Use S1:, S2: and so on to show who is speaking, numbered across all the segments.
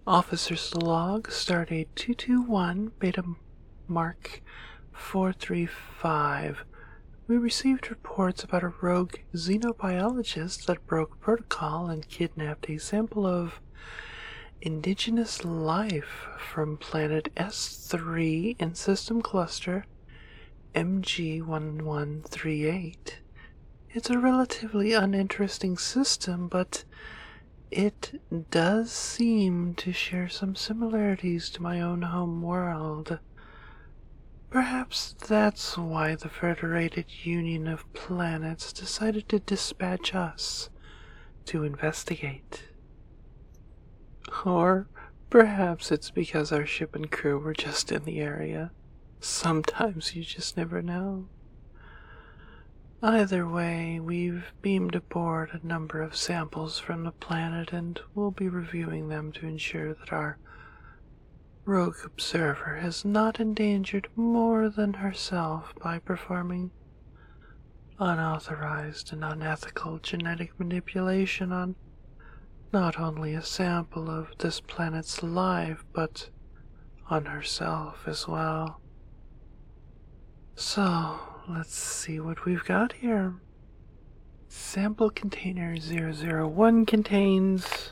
S1: Officer's log, stardate 221, beta mark 435. We received reports about a rogue xenobiologist that broke protocol and kidnapped a sample of indigenous life from planet S3 in system cluster MG1138. It's a relatively uninteresting system, but it does seem to share some similarities to my own home world. Perhaps that's why the Federated Union of Planets decided to dispatch us to investigate. Or perhaps it's because our ship and crew were just in the area. Sometimes you just never know. Either way, we've beamed aboard a number of samples from the planet and we'll be reviewing them to ensure that our rogue observer has not endangered more than herself by performing unauthorized and unethical genetic manipulation on not only a sample of this planet's life, but on herself as well. So, let's see what we've got here. Sample container 001 contains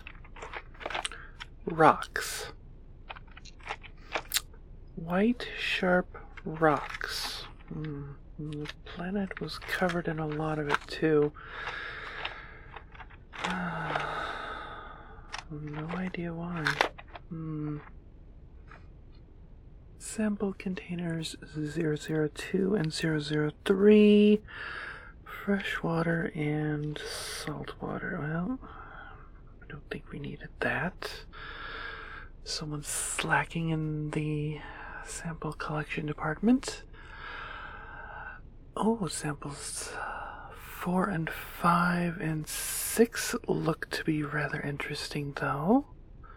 S1: rocks. White, sharp rocks. The planet was covered in a lot of it, too. No idea why. Sample containers 002 and 003. Freshwater and saltwater. Well, I don't think we needed that. Someone's slacking in the sample collection department. Oh, samples 4 and 5 and 6 look to be rather interesting, though.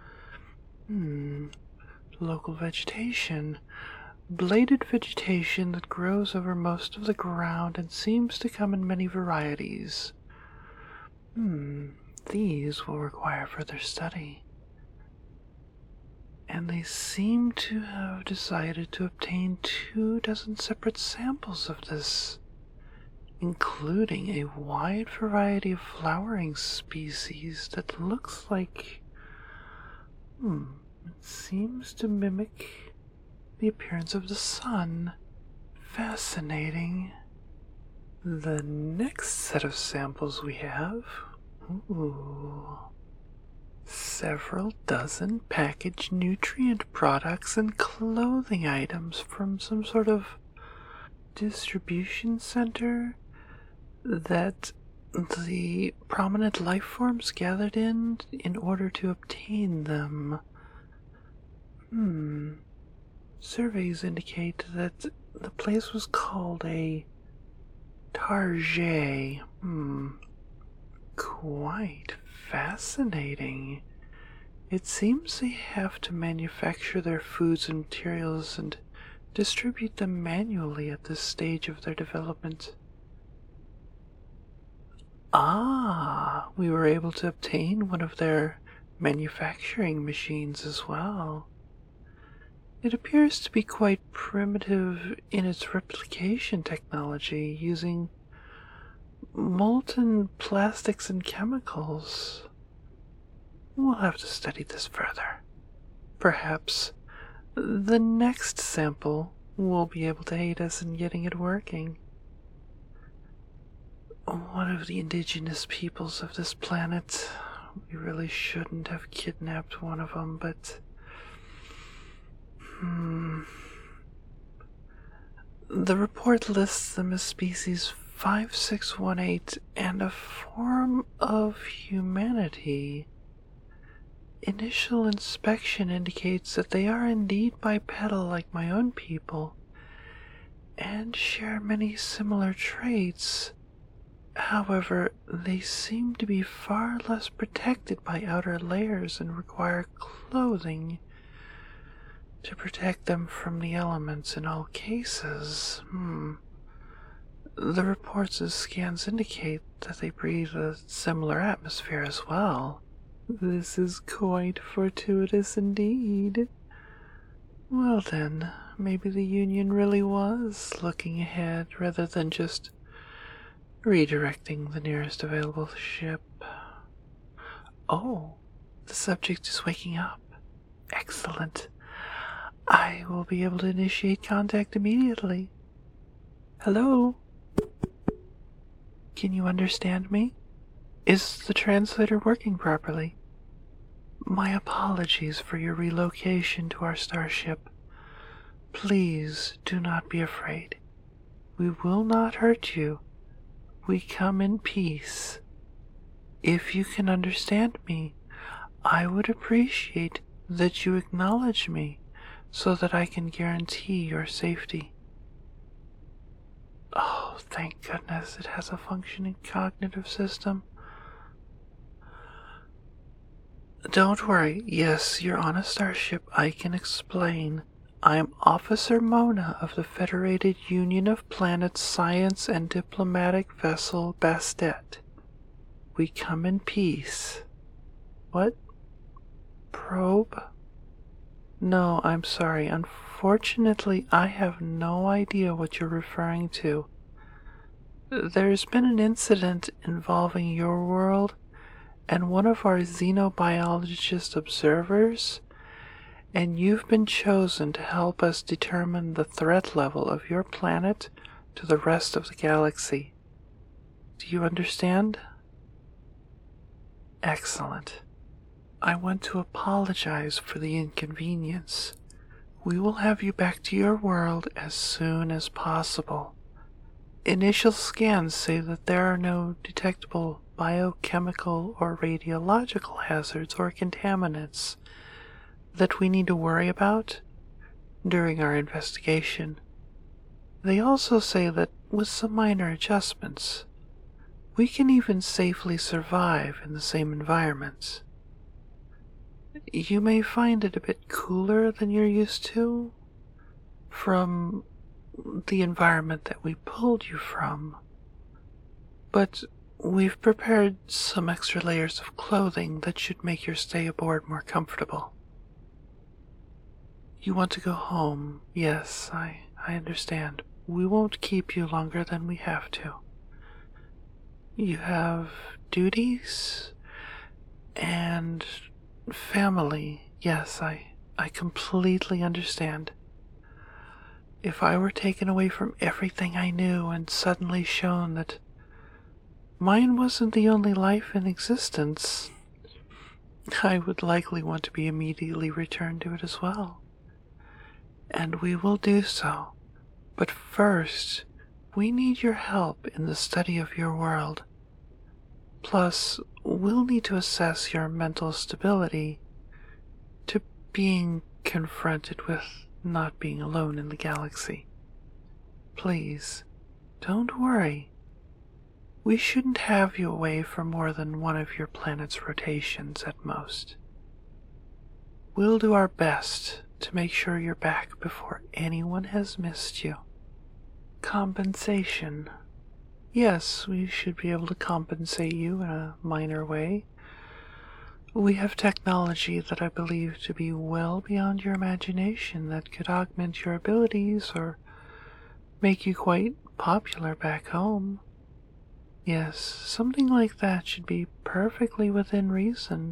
S1: Local vegetation. Bladed vegetation that grows over most of the ground and seems to come in many varieties. These will require further study. And they seem to have decided to obtain 24 separate samples of this, including a wide variety of flowering species that looks like, it seems to mimic the appearance of the sun. Fascinating. The next set of samples we have, several dozen packaged nutrient products and clothing items from some sort of distribution center that the prominent life forms gathered in order to obtain them. Surveys indicate that the place was called a Target. Quite fascinating. It seems they have to manufacture their foods and materials and distribute them manually at this stage of their development. We were able to obtain one of their manufacturing machines as well. It appears to be quite primitive in its replication technology, using molten plastics and chemicals. We'll have to study this further. Perhaps the next sample will be able to aid us in getting it working. One of the indigenous peoples of this planet. We really shouldn't have kidnapped one of them, but the report lists them as species 5618 and a form of humanity. Initial inspection indicates that they are indeed bipedal like my own people and share many similar traits. However, they seem to be far less protected by outer layers and require clothing to protect them from the elements in all cases. The reports and scans indicate that they breathe a similar atmosphere as well. This is quite fortuitous indeed. Well then, maybe the Union really was looking ahead rather than just redirecting the nearest available ship. Oh, the subject is waking up. Excellent. I will be able to initiate contact immediately. Hello? Can you understand me? Is the translator working properly? My apologies for your relocation to our starship. Please do not be afraid. We will not hurt you. We come in peace. If you can understand me, I would appreciate that you acknowledge me so that I can guarantee your safety. Oh, thank goodness it has a functioning cognitive system. Don't worry. Yes, you're on a starship. I can explain. I'm Officer Mona of the Federated Union of Planets Science and Diplomatic Vessel Bastet. We come in peace. What? Probe? No, I'm sorry. Unfortunately, I have no idea what you're referring to. There's been an incident involving your world and one of our xenobiologist observers, and you've been chosen to help us determine the threat level of your planet to the rest of the galaxy. Do you understand? Excellent. I want to apologize for the inconvenience. We will have you back to your world as soon as possible. Initial scans say that there are no detectable biochemical or radiological hazards or contaminants that we need to worry about during our investigation. They also say that with some minor adjustments, we can even safely survive in the same environments. You may find it a bit cooler than you're used to from the environment that we pulled you from, but we've prepared some extra layers of clothing that should make your stay aboard more comfortable. You want to go home? Yes, I understand. We won't keep you longer than we have to. You have duties and family. Yes, I completely understand. If I were taken away from everything I knew and suddenly shown that mine wasn't the only life in existence, I would likely want to be immediately returned to it as well. And we will do so. But first, we need your help in the study of your world. Plus, we'll need to assess your mental stability to being confronted with not being alone in the galaxy. Please, don't worry. We shouldn't have you away for more than one of your planet's rotations at most. We'll do our best to make sure you're back before anyone has missed you. Compensation. Yes, we should be able to compensate you in a minor way. We have technology that I believe to be well beyond your imagination that could augment your abilities or make you quite popular back home. Yes, something like that should be perfectly within reason.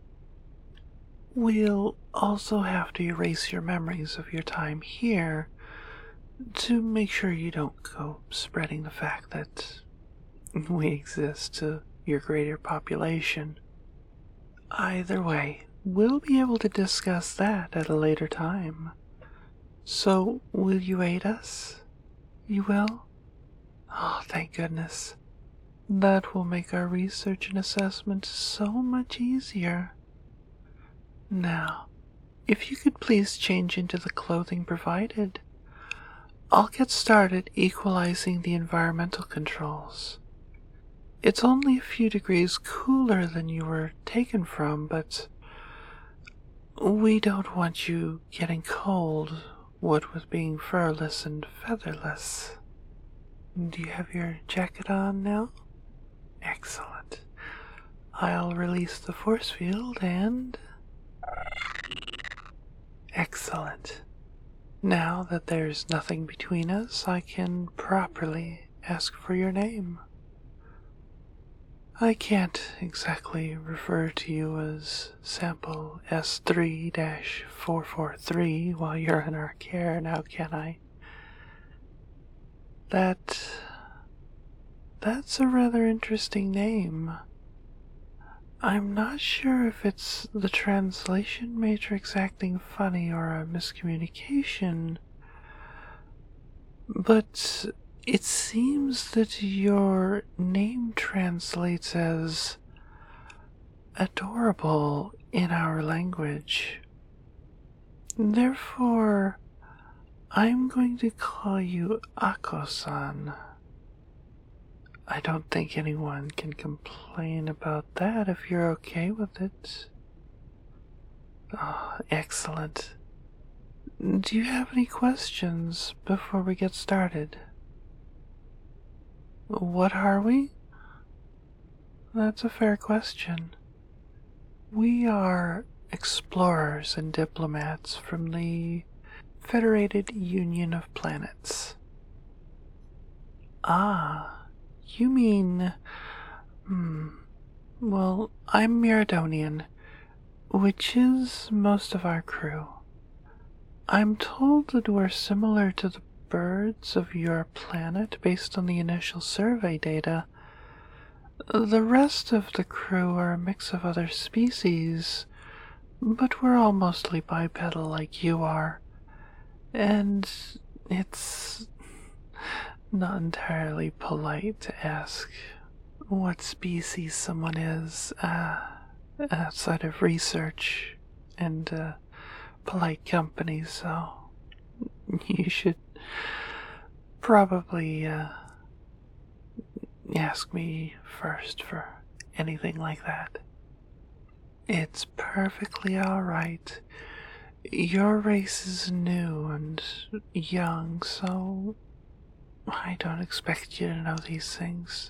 S1: We'll also have to erase your memories of your time here to make sure you don't go spreading the fact that we exist to your greater population. Either way, we'll be able to discuss that at a later time. So, will you aid us? You will? Oh, thank goodness. That will make our research and assessment so much easier. Now, if you could please change into the clothing provided, I'll get started equalizing the environmental controls. It's only a few degrees cooler than you were taken from, but we don't want you getting cold, what with being furless and featherless. Do you have your jacket on now? Excellent. I'll release the force field and... Excellent. Now that there's nothing between us, I can properly ask for your name. I can't exactly refer to you as sample S3-443 while you're in our care now, can I? That's a rather interesting name. I'm not sure if it's the translation matrix acting funny or a miscommunication, but it seems that your name translates as adorable in our language. Therefore, I'm going to call you Ako-san. I don't think anyone can complain about that if you're okay with it. Oh, excellent. Do you have any questions before we get started? What are we? That's a fair question. We are explorers and diplomats from the Federated Union of Planets. Ah. You mean... Well, I'm Miradonian, which is most of our crew. I'm told that we're similar to the birds of your planet based on the initial survey data. The rest of the crew are a mix of other species, but we're all mostly bipedal like you are. And it's not entirely polite to ask what species someone is outside of research and polite company, so you should probably ask me first for anything like that. It's perfectly alright. Your race is new and young, so I don't expect you to know these things.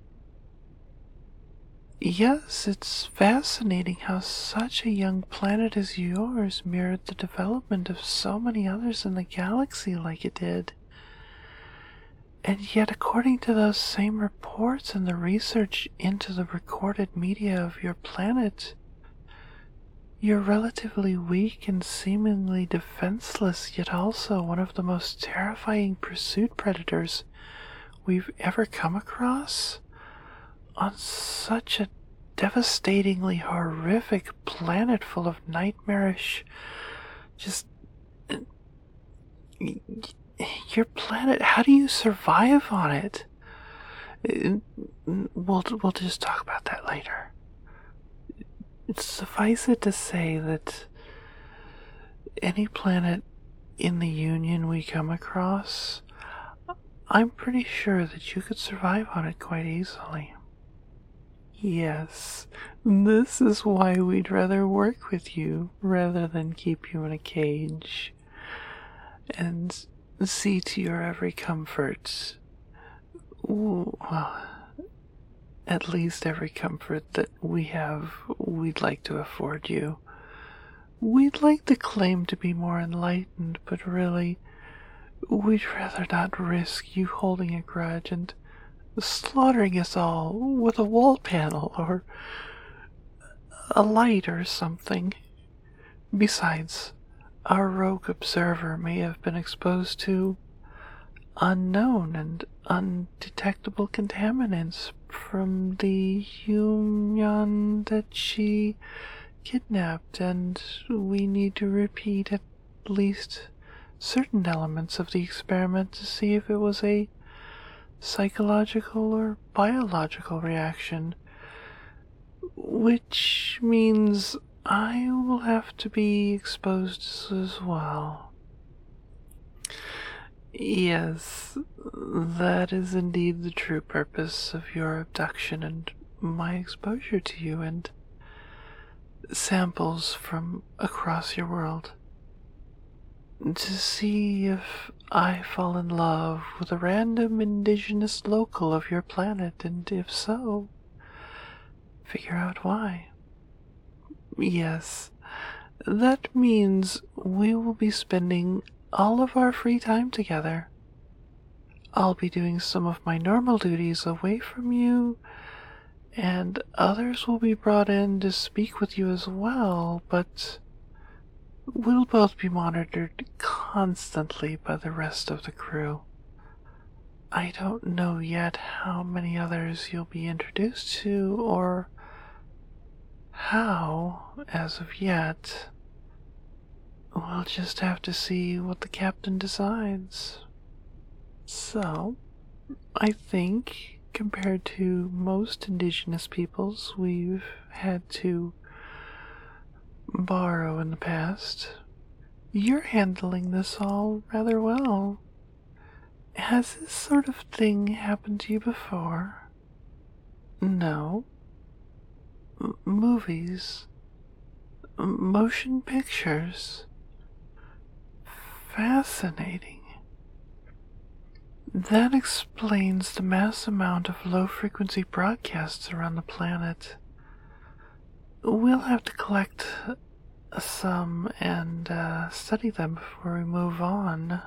S1: Yes, it's fascinating how such a young planet as yours mirrored the development of so many others in the galaxy like it did. And yet, according to those same reports and the research into the recorded media of your planet, you're relatively weak and seemingly defenseless, yet also one of the most terrifying pursuit predators we've ever come across on such a devastatingly horrific planet full of nightmarish... Your planet, how do you survive on it? We'll just talk about that later. Suffice it to say that any planet in the Union we come across, I'm pretty sure that you could survive on it quite easily. Yes, this is why we'd rather work with you rather than keep you in a cage and see to your every comfort. Well, at least every comfort that we have, we'd like to afford you. We'd like to claim to be more enlightened, but really, we'd rather not risk you holding a grudge and slaughtering us all with a wall panel or a light or something. Besides, our rogue observer may have been exposed to unknown and undetectable contaminants from the human that she kidnapped, and we need to repeat at least certain elements of the experiment to see if it was a psychological or biological reaction, which means I will have to be exposed as well. Yes, that is indeed the true purpose of your abduction and my exposure to you and samples from across your world. To see if I fall in love with a random indigenous local of your planet, and if so, figure out why. Yes, that means we will be spending all of our free time together. I'll be doing some of my normal duties away from you, and others will be brought in to speak with you as well, but we'll both be monitored constantly by the rest of the crew. I don't know yet how many others you'll be introduced to, or how, as of yet. We'll just have to see what the captain decides. So, I think, compared to most indigenous peoples we've had to borrow in the past, you're handling this all rather well. Has this sort of thing happened to you before? No? Movies? Motion pictures? Fascinating. That explains the mass amount of low-frequency broadcasts around the planet. We'll have to collect some and study them before we move on.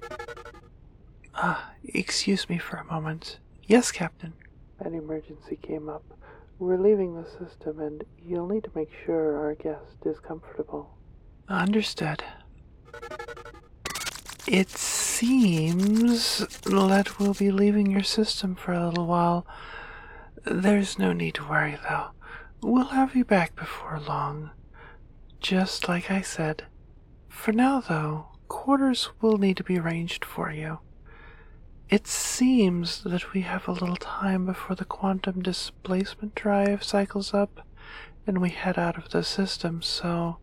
S1: Excuse me for a moment. Yes, Captain. An emergency came up. We're leaving the system, and you'll need to make sure our guest is comfortable. Understood. It seems that we'll be leaving your system for a little while. There's no need to worry, though. We'll have you back before long. Just like I said. For now, though, quarters will need to be arranged for you. It seems that we have a little time before the quantum displacement drive cycles up and we head out of the system, so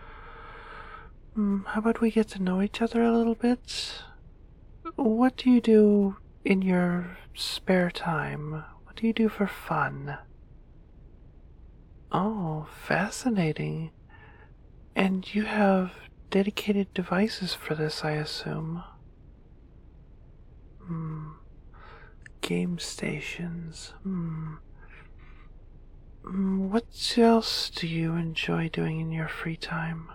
S1: how about we get to know each other a little bit? What do you do in your spare time? What do you do for fun? Oh, fascinating. And you have dedicated devices for this, I assume. Game stations. What else do you enjoy doing in your free time?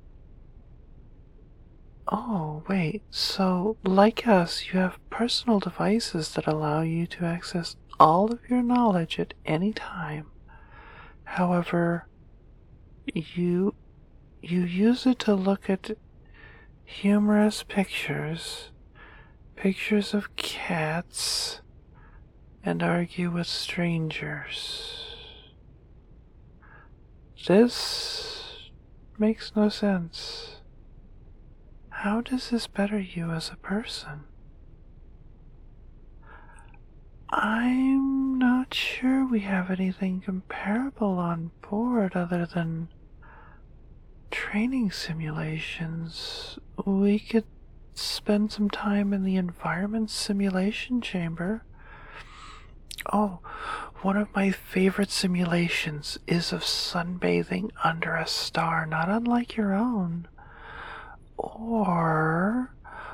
S1: Oh, wait, so like us, you have personal devices that allow you to access all of your knowledge at any time. However, you use it to look at humorous pictures of cats, and argue with strangers. This makes no sense. How does this better you as a person? I'm not sure we have anything comparable on board other than training simulations. We could spend some time in the environment simulation chamber. Oh, one of my favorite simulations is of sunbathing under a star, not unlike your own. Or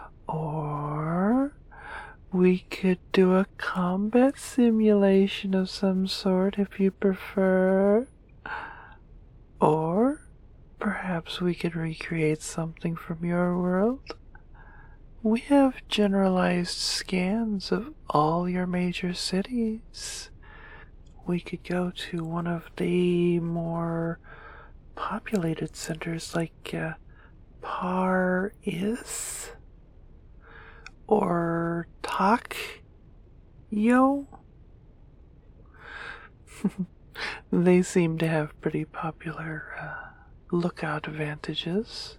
S1: we could do a combat simulation of some sort if you prefer. Or perhaps we could recreate something from your world. We have generalized scans of all your major cities. We could go to one of the more populated centers like Paris or Tokyo. They seem to have pretty popular lookout advantages.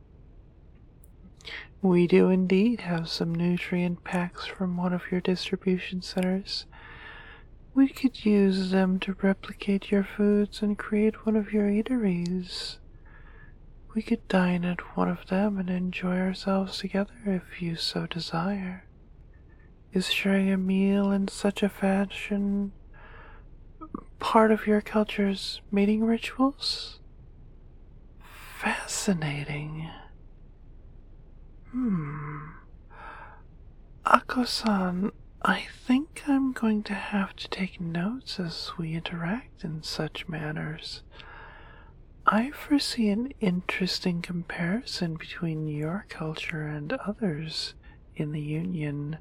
S1: We do indeed have some nutrient packs from one of your distribution centers. We could use them to replicate your foods and create one of your eateries. We could dine at one of them and enjoy ourselves together if you so desire. Is sharing a meal in such a fashion part of your culture's mating rituals? Fascinating. Ako-san, I think I'm going to have to take notes as we interact in such manners. I foresee an interesting comparison between your culture and others in the Union.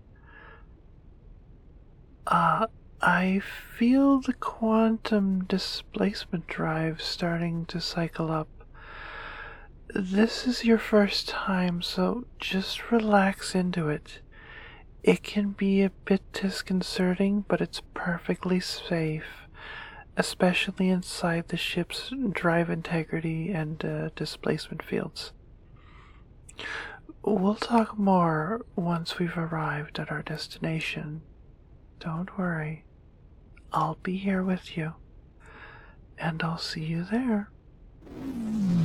S1: Uh, I feel the quantum displacement drive starting to cycle up. This is your first time, so just relax into it. It can be a bit disconcerting, but it's perfectly safe, especially inside the ship's drive integrity and displacement fields. We'll talk more once we've arrived at our destination. Don't worry, I'll be here with you, and I'll see you there.